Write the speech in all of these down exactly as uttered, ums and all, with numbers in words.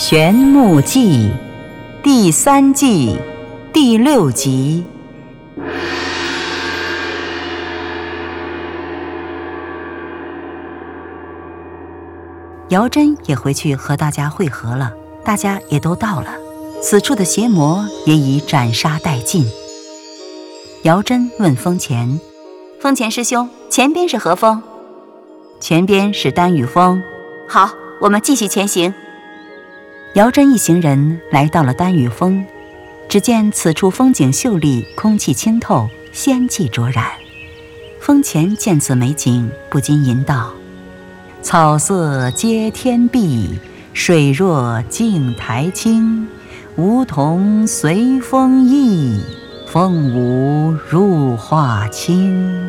玄木记》第三季第六集。姚真也回去和大家会合了，大家也都到了，此处的邪魔也已斩杀殆尽。姚真问风前： 风前师兄，前边是何风？ 前边是丹羽峰。 好，我们继续前行。 姚真一行人来到了丹羽峰，只见此处风景秀丽，空气清透，仙气卓然。风前见此美景，不禁吟道：草色接天碧，水若镜台清，梧桐随风逸，凤舞入画清。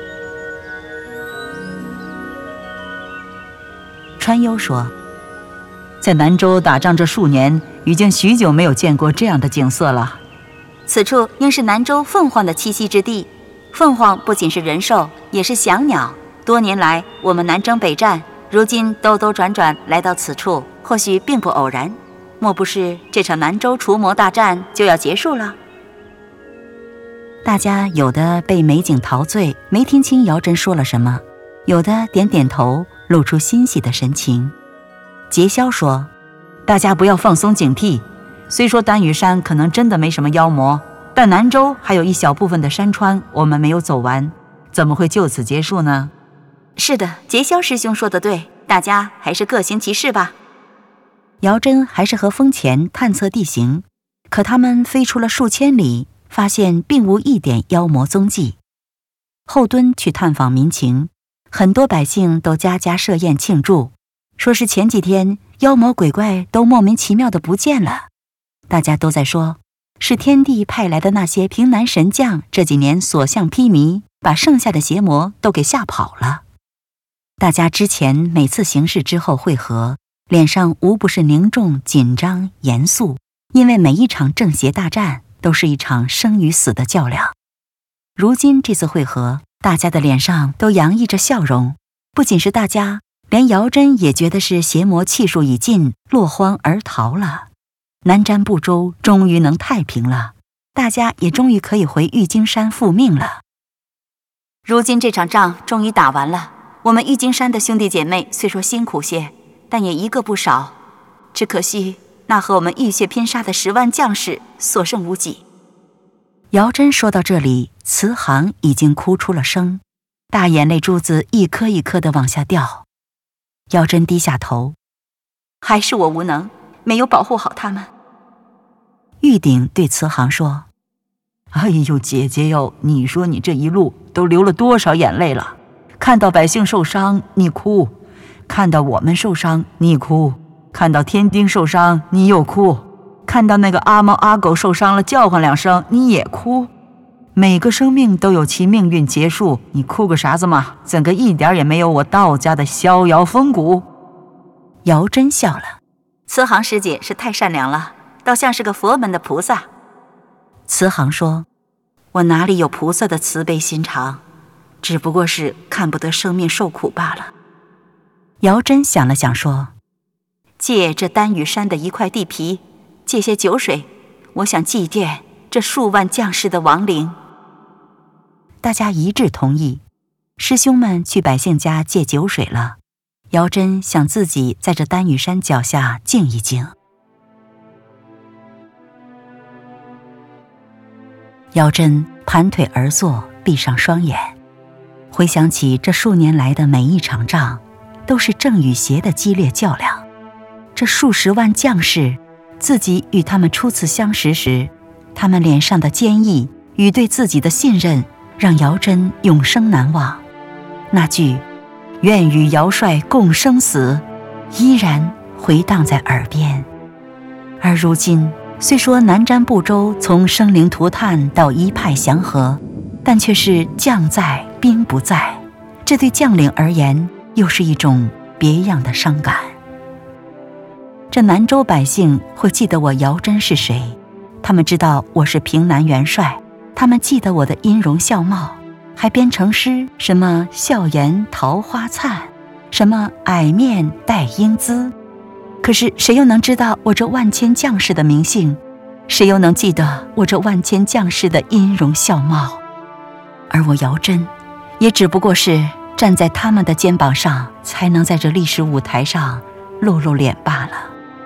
川幽说：在南州打仗这数年，已经许久没有见过这样的景色了。 此处应是南州凤凰的栖息之地。凤凰不仅是人兽，也是祥鸟。多年来，我们南征北战，如今兜兜转转来到此处，或许并不偶然。莫不是这场南州除魔大战就要结束了？ 大家有的被美景陶醉，没听清姚真说了什么；有的点点头，露出欣喜的神情。杰霄说：大家不要放松警惕，虽说丹羽山可能真的没什么妖魔，但南州还有一小部分的山川我们没有走完，怎么会就此结束呢？ 是的，杰霄师兄说得对，大家还是各行其事吧。 姚真还是和风前探测地形，可他们飞出了数千里，发现并无一点妖魔踪迹。后敦去探访民情，很多百姓都家家设宴庆祝，说是前几天妖魔鬼怪都莫名其妙的不见了。大家都在说，是天帝派来的那些平南神将这几年所向披靡，把剩下的邪魔都给吓跑了。大家之前每次行事之后会合，脸上无不是凝重、紧张、严肃，因为每一场正邪大战都是一场生与死的较量。如今这次会合，大家的脸上都洋溢着笑容，不仅是大家，连姚真也觉得是邪魔气数已尽，落荒而逃了。南瞻部洲终于能太平了，大家也终于可以回玉京山复命了。 如今这场仗终于打完了，我们玉京山的兄弟姐妹虽说辛苦些，但也一个不少，只可惜那和我们浴血拼杀的十万将士所剩无几。 姚真说到这里，慈航已经哭出了声，大眼泪珠子一颗一颗地往下掉。姚真低下头： 还是我无能，没有保护好他们。 玉鼎对慈航说：哎呦姐姐哟，你说你这一路都流了多少眼泪了，看到百姓受伤你哭，看到我们受伤你哭，看到天丁受伤你又哭，看到那个阿猫阿狗受伤了叫唤两声你也哭。每个生命都有其命运结束，你哭个啥子嘛？怎个一点也没有我道家的逍遥风骨？姚真笑了： 慈航师姐是太善良了，倒像是个佛门的菩萨。 慈航说：我哪里有菩萨的慈悲心肠，只不过是看不得生命受苦罢了。姚真想了想说： 借这丹羽山的一块地皮，借些酒水，我想祭奠这数万将士的亡灵。 大家一致同意，师兄们去百姓家借酒水了。姚真想自己在这丹羽山脚下静一静。姚真盘腿而坐，闭上双眼，回想起这数年来的每一场仗，都是正与邪的激烈较量。这数十万将士，自己与他们初次相识时，他们脸上的坚毅与对自己的信任，让姚真永生难忘。那句愿与姚帅共生死，依然回荡在耳边。而如今虽说南瞻部洲从生灵涂炭到一派祥和，但却是将在兵不在，这对将领而言又是一种别样的伤感。这南州百姓会记得我姚真是谁，他们知道我是平南元帅，他们记得我的音容笑貌，还编成诗，什么笑颜桃花灿，什么矮面带英姿， 可是谁又能知道我这万千将士的名姓？谁又能记得我这万千将士的音容笑貌？而我姚真，也只不过是站在他们的肩膀上，才能在这历史舞台上露露脸罢了。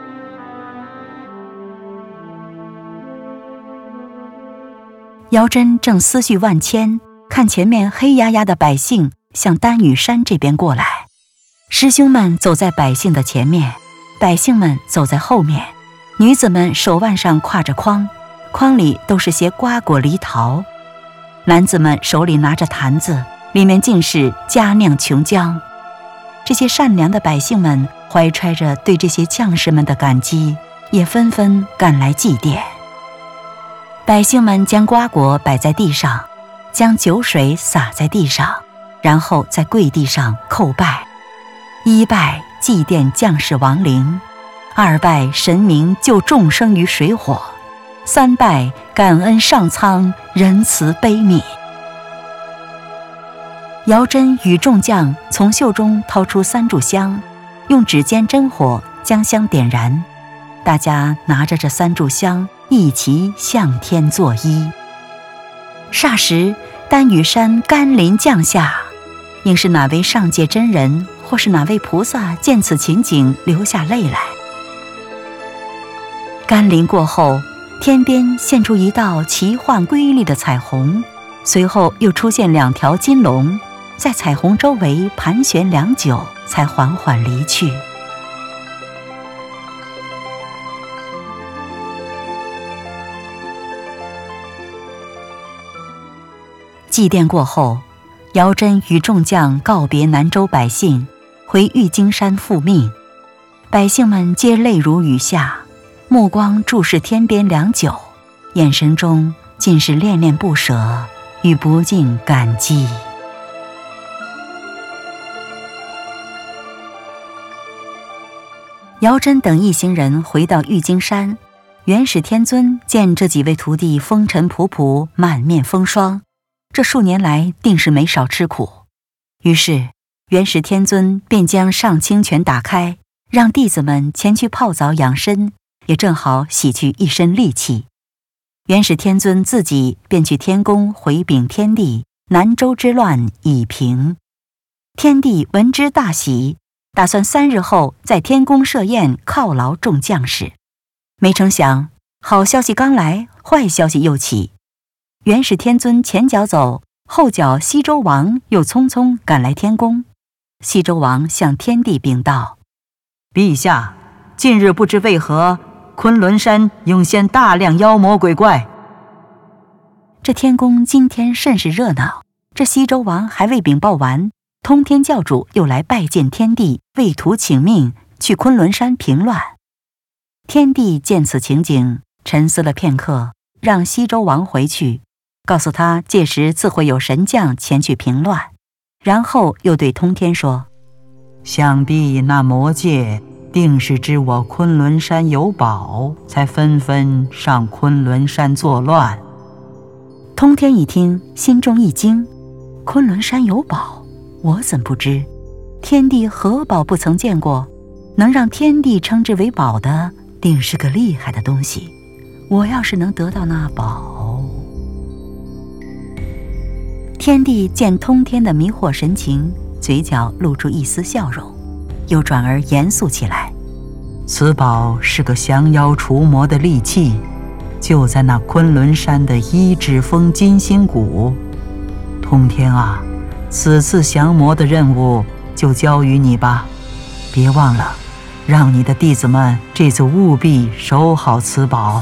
姚真正思绪万千，看前面黑压压的百姓向丹羽山这边过来，师兄们走在百姓的前面，百姓们走在后面，女子们手腕上挎着筐，筐里都是些瓜果梨桃，男子们手里拿着坛子，里面尽是佳酿琼浆。这些善良的百姓们怀揣着对这些将士们的感激，也纷纷赶来祭奠。百姓们将瓜果摆在地上，将酒水洒在地上，然后在跪地上叩拜。一拜祭奠将士亡灵，二拜神明救众生于水火，三拜感恩上苍仁慈悲悯。姚真与众将从袖中掏出三炷香，用指尖真火将香点燃，大家拿着这三炷香一齐向天作揖。霎时丹羽山甘霖降下，应是哪位上界真人或是哪位菩萨见此情景流下泪来。甘霖过后，天边现出一道奇幻瑰丽的彩虹，随后又出现两条金龙，在彩虹周围盘旋良久，才缓缓离去。祭奠过后，姚真与众将告别南州百姓，回玉京山复命。百姓们皆泪如雨下，目光注视天边良久，眼神中尽是恋恋不舍与不尽感激。姚真等一行人回到玉京山，元始天尊见这几位徒弟风尘仆仆，满面风霜，这数年来定是没少吃苦。于是元始天尊便将上清泉打开，让弟子们前去泡澡养身，也正好洗去一身戾气。元始天尊自己便去天宫回禀天帝，南州之乱已平。天帝闻之大喜，打算三日后在天宫设宴犒劳众将士。没成想，好消息刚来，坏消息又起。元始天尊前脚走，后脚西周王又匆匆赶来天宫。西周王向天帝禀道：陛下，近日不知为何，昆仑山涌现大量妖魔鬼怪。这天宫今天甚是热闹，这西周王还未禀报完，通天教主又来拜见天帝，为图请命去昆仑山平乱。天帝见此情景，沉思了片刻，让西周王回去，告诉他届时自会有神将前去平乱。然后又对通天说：想必那魔界定是知我昆仑山有宝，才纷纷上昆仑山作乱。通天一听，心中一惊，昆仑山有宝，我怎不知？天帝何宝不曾见过？能让天帝称之为宝的，定是个厉害的东西。我要是能得到那宝……天帝见通天的迷惑神情，嘴角露出一丝笑容，又转而严肃起来。此宝是个降妖除魔的利器，就在那昆仑山的一指峰金星谷。通天啊，此次降魔的任务就交于你吧，别忘了让你的弟子们这次务必守好此宝。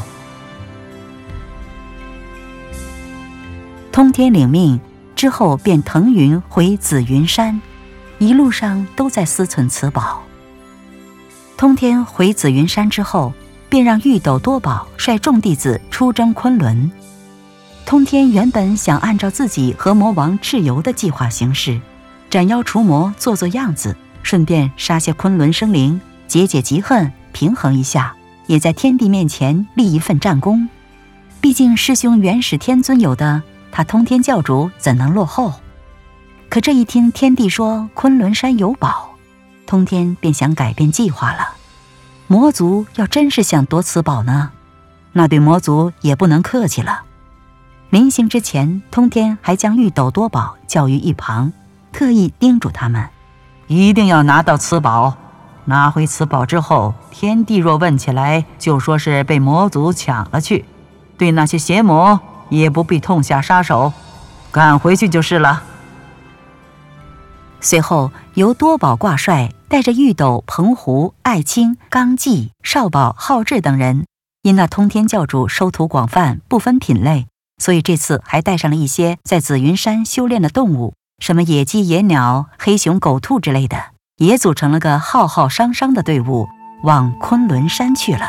通天领命之后，便腾云回紫云山，一路上都在思忖此宝。通天回紫云山之后，便让玉斗多宝率众弟子出征昆仑。通天原本想按照自己和魔王蚩尤的计划行事，斩妖除魔，做做样子，顺便杀些昆仑生灵，解解嫉恨，平衡一下，也在天帝面前立一份战功。毕竟师兄元始天尊有的，他通天教主怎能落后？可这一听天帝说昆仑山有宝，通天便想改变计划了。 魔族要真是想夺此宝呢，那对魔族也不能客气了。临行之前，通天还将玉斗多宝叫于一旁，特意叮嘱他们，一定要拿到此宝。拿回此宝之后，天帝若问起来，就说是被魔族抢了去，对那些邪魔也不必痛下杀手，赶回去就是了。随后由多宝挂帅带着玉斗、澎湖、爱卿、纲纪、少保、浩志等人，因那通天教主收徒广泛，不分品类，所以这次还带上了一些在紫云山修炼的动物，什么野鸡、野鸟、黑熊、狗兔之类的，也组成了个浩浩汤汤的队伍，往昆仑山去了。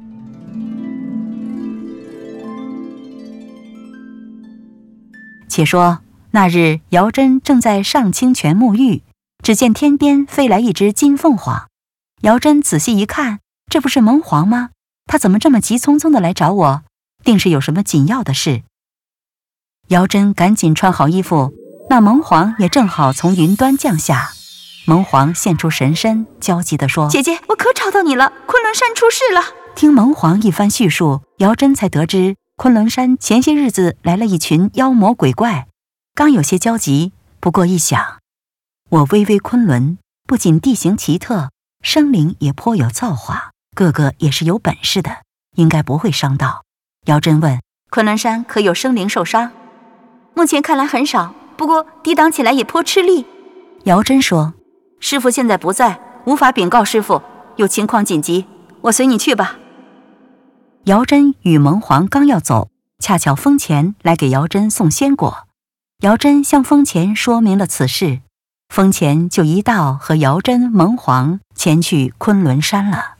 且说那日，姚真正在上清泉沐浴，只见天边飞来一只金凤凰。姚真仔细一看，这不是蒙皇吗？他怎么这么急匆匆地来找我？定是有什么紧要的事。姚真赶紧穿好衣服，那蒙皇也正好从云端降下。蒙皇现出神身，焦急地说： 姐姐，我可找到你了，昆仑山出事了。 听蒙皇一番叙述，姚真才得知昆仑山前些日子来了一群妖魔鬼怪，刚有些焦急，不过一想，我巍巍昆仑不仅地形奇特，生灵也颇有造化，个个也是有本事的，应该不会伤到。姚真问： 昆仑山可有生灵受伤？目前看来很少，不过抵挡起来也颇吃力。 姚真说： 师父现在不在，无法禀告师父，有情况紧急，我随你去吧。 姚真与蒙皇刚要走，恰巧风前来给姚真送鲜果。姚真向风前说明了此事，风前就一道和姚真、蒙皇前去昆仑山了。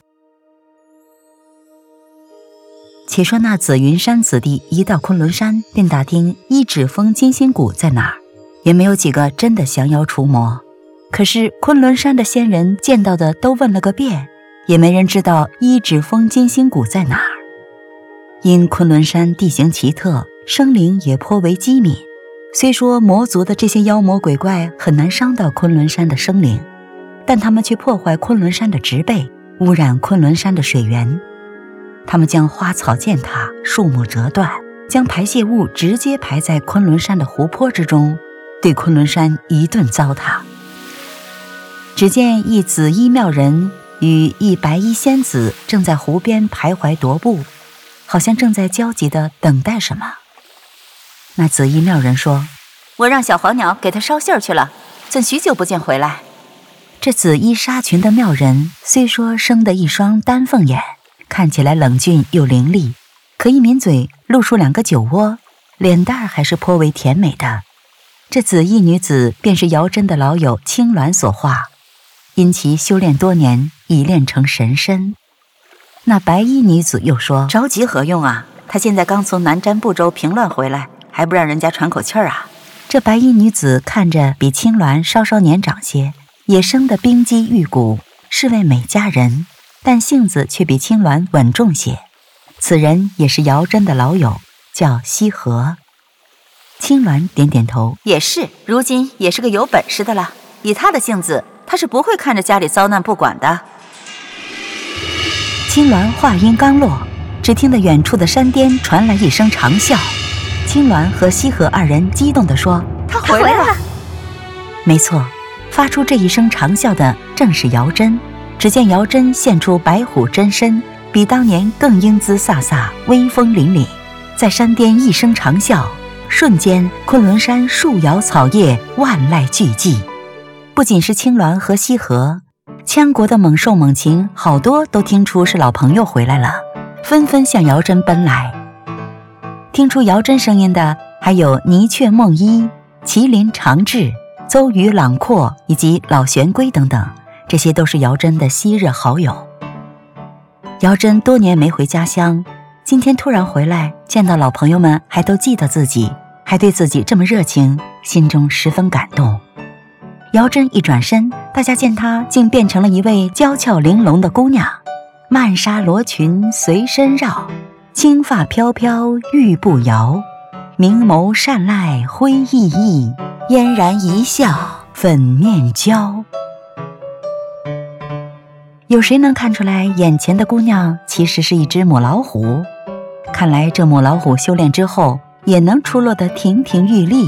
且说那紫云山子弟一到昆仑山，便打听一指峰金星谷在哪儿，也没有几个真的降妖除魔。可是昆仑山的仙人见到的都问了个遍，也没人知道一指峰金星谷在哪儿。因昆仑山地形奇特，生灵也颇为机敏，虽说魔族的这些妖魔鬼怪很难伤到昆仑山的生灵，但他们却破坏昆仑山的植被，污染昆仑山的水源。他们将花草践踏，树木折断，将排泄物直接排在昆仑山的湖泊之中，对昆仑山一顿糟蹋。只见一紫衣妙人与一白衣仙子正在湖边徘徊踱步，好像正在焦急地等待什么。那紫衣妙人说： 我让小黄鸟给他捎信儿去了，怎许久不见回来？ 这紫衣纱裙的妙人虽说生得一双丹凤眼，看起来冷峻又伶俐，可一抿嘴露出两个酒窝，脸蛋还是颇为甜美的。这紫衣女子便是姚真的老友青鸾所化，因其修炼多年，已练成神身。那白衣女子又说： 着急何用啊？她现在刚从南瞻部洲平乱回来，还不让人家喘口气儿啊？ 这白衣女子看着比青鸾稍稍年长些，也生得冰肌玉骨，是位美佳人，但性子却比青鸾稳重些。此人也是姚真的老友，叫西河。青鸾点点头， 也是，如今也是个有本事的了。以他的性子，他是不会看着家里遭难不管的。 青鸾话音刚落，只听得远处的山巅传来一声长啸。青鸾和西河二人激动地说： 他回来了！ 没错，发出这一声长啸的正是姚真。只见姚真现出白虎真身，比当年更英姿飒飒，威风凛凛，在山巅一声长啸，瞬间昆仑山树摇草叶，万籁俱寂。不仅是青鸾和西河，羌国的猛兽猛禽好多都听出是老朋友回来了，纷纷向姚真奔来。听出姚真声音的还有泥雀梦一、麒麟长志、邹鱼朗阔以及老玄龟等等，这些都是姚真的昔日好友。姚真多年没回家乡，今天突然回来，见到老朋友们还都记得自己，还对自己这么热情，心中十分感动。姚真一转身，大家见她竟变成了一位娇俏玲珑的姑娘，曼纱罗裙随身绕，轻发飘飘玉步摇，明眸善睐辉熠熠，嫣然一笑粉面娇。 有谁能看出来眼前的姑娘其实是一只母老虎？看来这母老虎修炼之后也能出落得亭亭玉立。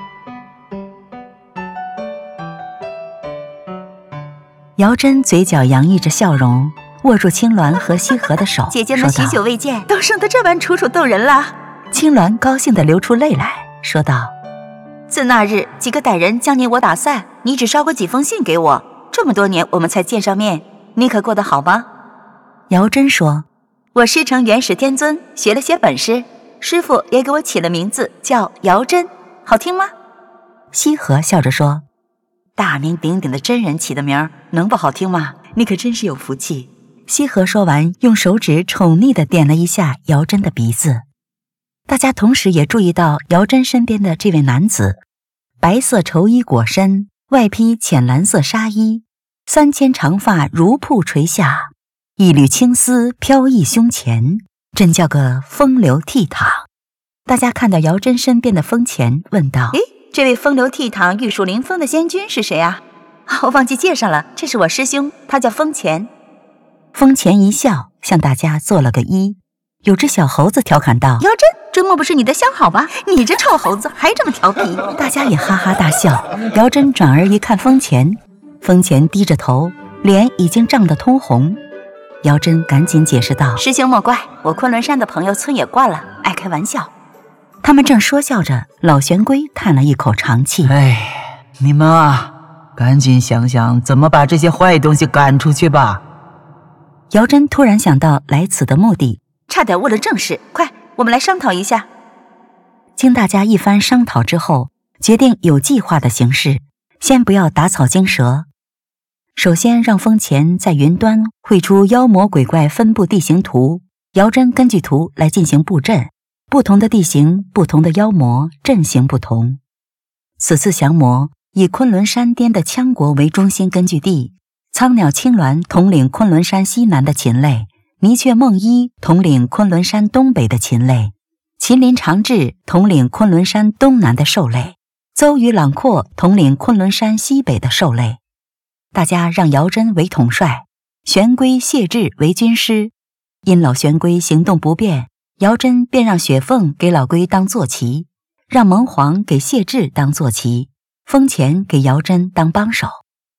姚真嘴角洋溢着笑容，握住青鸾和西河的手， 姐姐们许久未见，都生得这般楚楚动人了。 青鸾高兴地流出泪来，说道： 自那日几个歹人将你我打散，你只捎过几封信给我，这么多年我们才见上面，你可过得好吗？ 姚真说： 我师承元始天尊，学了些本事，师傅也给我起了名字叫姚真，好听吗？ 西河笑着说： 大名鼎鼎的真人起的名儿，能不好听吗？你可真是有福气。 西河说完，用手指宠溺地点了一下姚真的鼻子。大家同时也注意到姚真身边的这位男子，白色绸衣裹身，外披浅蓝色纱衣，三千长发如瀑垂下，一缕青丝飘逸胸前，真叫个风流倜傥。大家看到姚真身边的风前，问道： 诶，这位风流倜傥、玉树临风的仙君是谁啊？我忘记介绍了，这是我师兄，他叫风前。 风前一笑，向大家做了个揖。有只小猴子调侃道： 姚真，这莫不是你的相好吧？你这臭猴子还这么调皮。 大家也哈哈大笑。姚真转而一看风前，风前低着头，脸已经涨得通红。姚真赶紧解释道： 师兄莫怪，我昆仑山的朋友村野惯了，爱开玩笑。 他们正说笑着，老玄龟叹了一口长气： 哎，你们啊，赶紧想想怎么把这些坏东西赶出去吧。 姚真突然想到来此的目的， 差点误了正事，快，我们来商讨一下。 经大家一番商讨之后，决定有计划的行事，先不要打草惊蛇。首先让风前在云端绘出妖魔鬼怪分布地形图，姚真根据图来进行布阵，不同的地形，不同的妖魔，阵型不同。此次降魔以昆仑山巅的羌国为中心根据地，苍鸟青鸾统领昆仑山西南的禽类，泥雀梦一统领昆仑山东北的禽类，麒麟长雉统领昆仑山东南的兽类，邹鱼朗阔统领昆仑山西北的兽类。大家让姚真为统帅，玄龟谢志为军师。因老玄龟行动不便，姚真便让雪凤给老龟当坐骑，让蒙黄给谢志当坐骑，风前给姚真当帮手。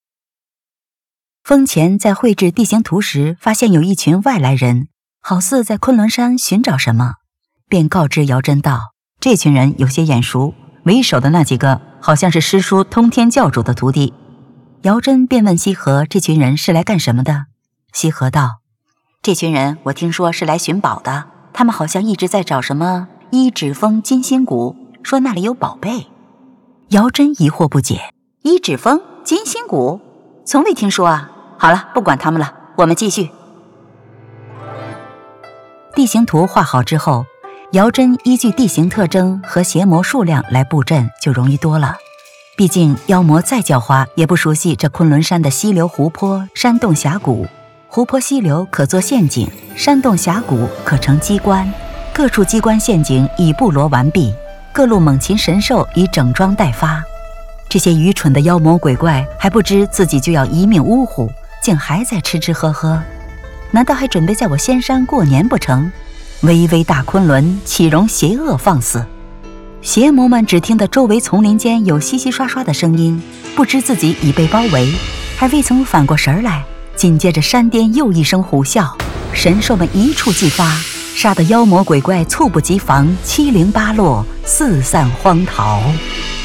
风前在绘制地形图时，发现有一群外来人，好似在昆仑山寻找什么，便告知姚真道：这群人有些眼熟，为首的那几个好像是师叔通天教主的徒弟。姚真便问西河这群人是来干什么的。西河道： 这群人我听说是来寻宝的，他们好像一直在找什么一指峰金心谷，说那里有宝贝。 姚真疑惑不解： 一指峰金心谷，从未听说啊。好了，不管他们了，我们继续。 地形图画好之后，姚真依据地形特征和邪魔数量来布阵就容易多了。毕竟妖魔再狡猾，也不熟悉这昆仑山的溪流、湖泊、山洞、峡谷。湖泊、溪流可做陷阱，山洞、峡谷可成机关，各处机关陷阱已布罗完毕，各路猛禽神兽已整装待发。这些愚蠢的妖魔鬼怪还不知自己就要一命呜呼，竟还在吃吃喝喝，难道还准备在我仙山过年不成？巍巍大昆仑，岂容邪恶放肆？邪魔们只听得周围丛林间有稀稀刷刷的声音，不知自己已被包围，还未曾反过神来，紧接着山巅又一声虎啸，神兽们一触即发，杀得妖魔鬼怪猝不及防，七零八落，四散荒逃。